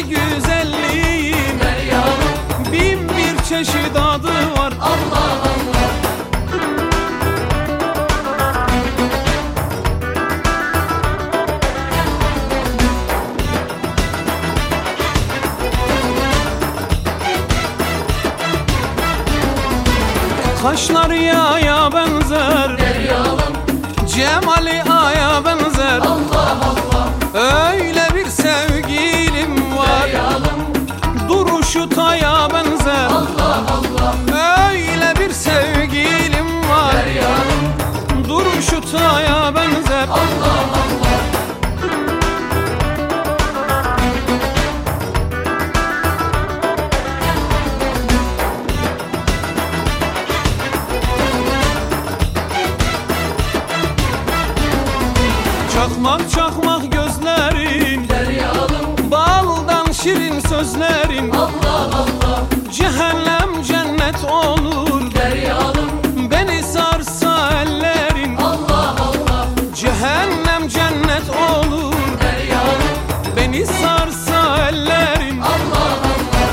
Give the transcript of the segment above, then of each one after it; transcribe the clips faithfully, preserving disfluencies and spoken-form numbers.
güzelliğin Deryalı, bin bir çeşit adı var. Allah Allah. Kaşları yaya benzer, Deryalım, cemali aya benzer. Allah Allah. Öyle bir sevgilim var, Deryalım, duruşu taya benzer. Allah Allah. Öyle bir sevgilim var, Deryalım, duruşu taya benzer. Allah Allah. Çakmak çakmak gözlerin, Deryalım, baldan şirin sözlerin. Allah Allah. Cehennem cennet olur, Deryalım, beni sarsa ellerin. Allah Allah. Cehennem cennet olur, Deryalım, beni sarsa ellerin. Allah Allah.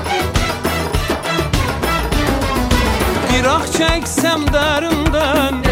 Bir ah çeksem derinden,